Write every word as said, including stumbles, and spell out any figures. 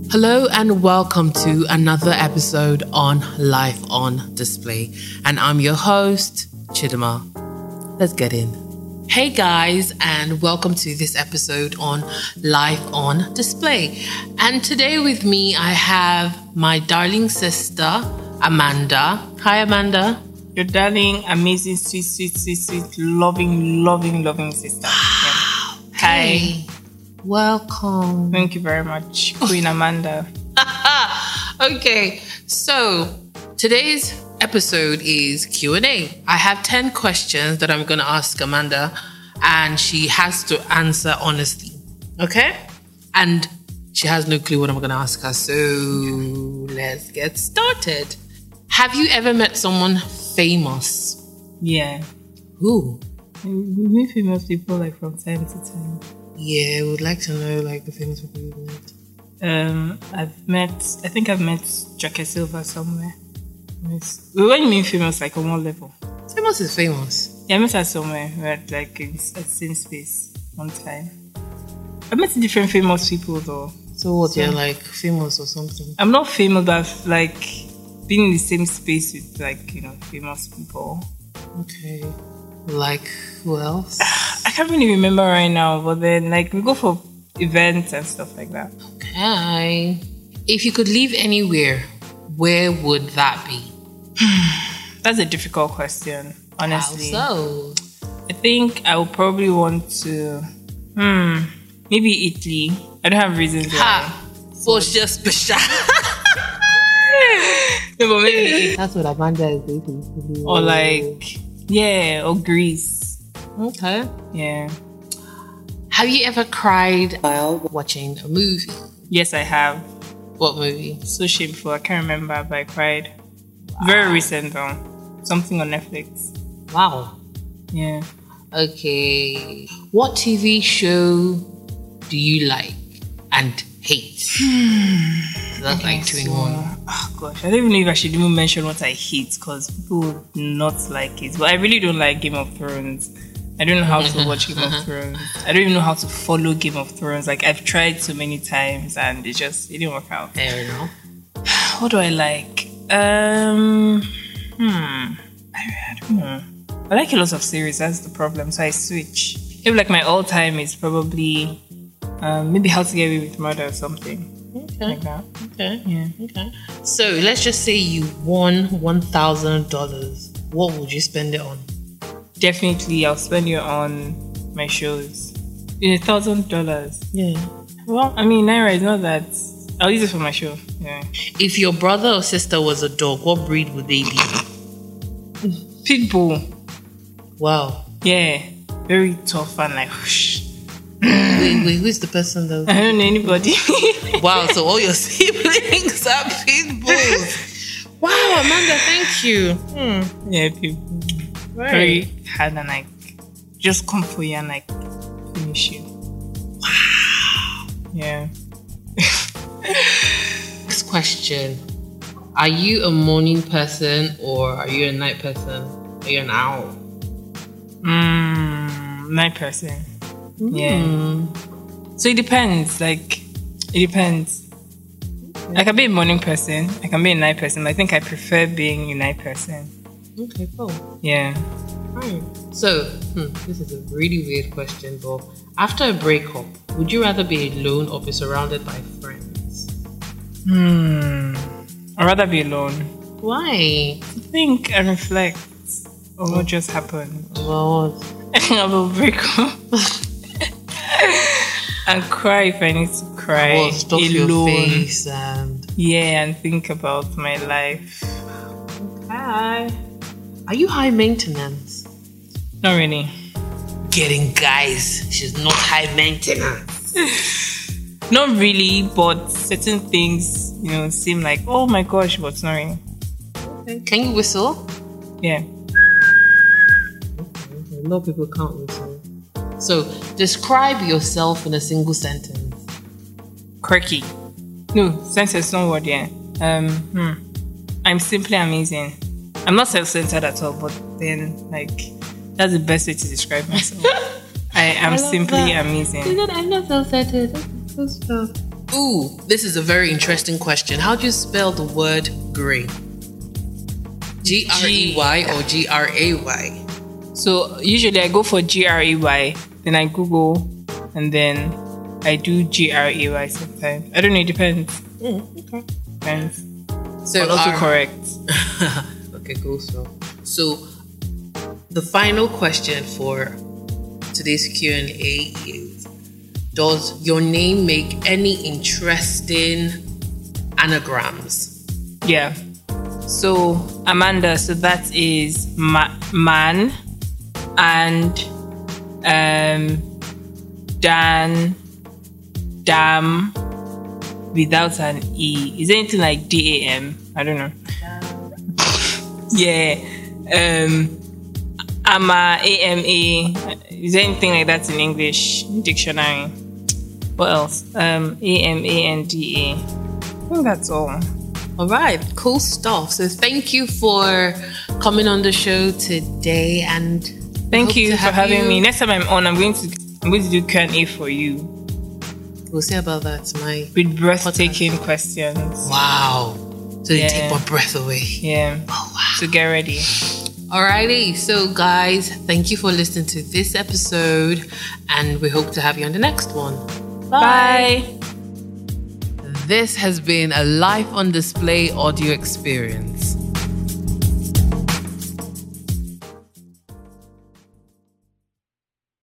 Hello and welcome to another episode on Life on Display. And I'm your host, Chidima. Let's get in. Hey guys, and welcome to this episode on Life on Display. And today with me, I have my darling sister, Amanda. Hi, Amanda. Your darling, amazing, sweet, sweet, sweet, sweet, loving, loving, loving sister. Yeah. Hey. Hi. Welcome. Thank you very much, Queen Amanda. Okay, so today's episode is Q and A. I have ten questions that I'm going to ask Amanda, and she has to answer honestly. Okay? And she has no clue what I'm going to ask her. So let's get started. Have you ever met someone famous? Yeah. Who? We meet famous people like from time to time. Yeah, I would like to know like the famous people you've met. Um, I've met, I think I've met Jackie Silva somewhere. Yes. What do you mean famous, like on what level? Famous is famous. Yeah, I met her somewhere, we're at, like in at the same space one time. I've met different famous people though. So what, So- you're like famous or something? I'm not famous, but I've like been in the same space with like, you know, famous people. Okay. Like who else? I can't really remember right now, but then like we go for events and stuff like that. Okay. If you could live anywhere, where would that be? That's a difficult question, honestly. How so? I think I would probably want to, hmm, maybe Italy. I don't have reasons why. Ha! So it's just special. No, but maybe Italy. That's what Amanda is going to do. Or like, yeah, or Greece. Okay. Yeah. Have you ever cried while watching a movie? Yes, I have. What movie? So shameful. I can't remember, but I cried. Very recent though. Something on Netflix. Wow. Yeah. Okay. What T V show do you like and hate? So that's like two in So, one. oh gosh, I don't even know if I should even mention what I hate because people would not like it. But I really don't like Game of Thrones. I don't know how to watch Game of Thrones. I don't even know how to follow Game of Thrones. Like I've tried so many times and it just it didn't work out. Fair enough. What do I like? Um, hmm, I, I don't know. I like a lot of series. That's the problem. So I switch. Maybe like my all time is probably um, maybe How to Get Away with Murder or something Okay. like that. Okay. Yeah. Okay. So let's just say you won one thousand dollars. What would you spend it on? Definitely, I'll spend it on my shows. In a thousand dollars. Yeah. Well, I mean, Naira is not that. I'll use it for my show. Yeah. If your brother or sister was a dog, what breed would they be? Pitbull. Wow. Yeah. Very tough and like, whoosh. Wait, wait, who's the person though? I don't know anybody. Wow, so all your siblings are pit bulls. Wow, Amanda, thank you. Hmm. Yeah, people. Right. Very hard and like, just come for you and like, finish you. Wow. Yeah. Next question. Are you a morning person or are you a night person? Are you an owl? Mm, night person. Yeah. Mm. So it depends. Like, it depends. I can be a morning person. I can be a night person. But I think I prefer being a night person. Okay, cool. Yeah. Right. So, hmm, this is a really weird question, but after a breakup, would you rather be alone or be surrounded by friends? Hmm. I'd rather be alone. Why? I think and reflect on what just happened. Well, I will break up and cry if I need to cry. well, stuff your alone. face and... Yeah, and think about my life. Hi. Are you high maintenance? Not really. Getting guys, she's not high maintenance. Not really, but certain things, you know, seem like, oh my gosh, but it's not really. Okay. Can you whistle? Yeah. Okay. A lot of people can't whistle. So, describe yourself in a single sentence. Quirky. No, sentence, no word, yeah. Um, hmm. I'm simply amazing. I'm not self-centered at all, but then, like, that's the best way to describe myself. I am I love simply that. amazing. You said I'm not self-centered. That's so Ooh, this is a very interesting question. How do you spell the word grey? G R E Y or G R A Y? So usually I go for G R E Y, then I Google, and then I do G R A Y sometimes. I don't know, it depends. Mm, okay. Depends. So but also our- correct. Okay, cool. So, so the final question for today's Q and A is: does your name make any interesting anagrams? Yeah. So Amanda, so that is ma- man and um Dan, dam without an E. Is there anything like D A M? I don't know. Yeah. Um Ama, A M A. Is there anything like that in English dictionary? What else? Um A M A N D A. I think that's all. All right, cool stuff. So thank you for coming on the show today, and Thank hope you to for have having you- me. Next time I'm on, I'm going to I'm going to do Q and A for you We'll see about that. My with breathtaking questions. wow. So you Yeah. take my breath away. Yeah. Oh wow. So get ready. Alrighty, so guys, thank you for listening to this episode, and we hope to have you on the next one. Bye. This has been a Life on Display audio experience.